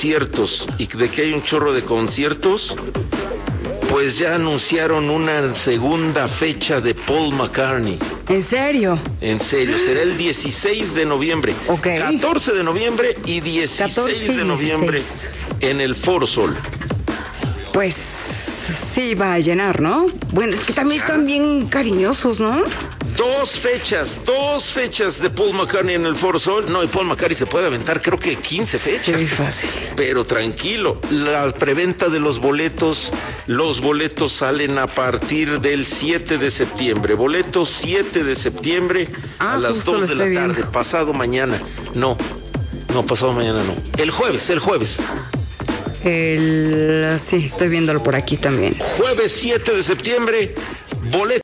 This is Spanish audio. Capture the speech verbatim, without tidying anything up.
conciertos y de que hay un chorro de conciertos, pues ya anunciaron una segunda fecha de Paul McCartney. ¿En serio? En serio, será el dieciséis de noviembre. Ok. catorce de noviembre y dieciséis de noviembre en el Foro Sol. Pues sí va a llenar, ¿no? Bueno, es que también están bien cariñosos, ¿no? Dos fechas, dos fechas de Paul McCartney en el Foro Sol. No, y Paul McCartney se puede aventar, creo que quince fechas. Sí, fácil. Pero tranquilo, la preventa de los boletos, los boletos salen a partir del siete de septiembre. Boletos siete de septiembre ah, a las dos de la tarde, viendo. Pasado mañana. No, no, pasado mañana no. El jueves, el jueves. El... Sí, estoy viéndolo por aquí también. Jueves siete de septiembre, boletos.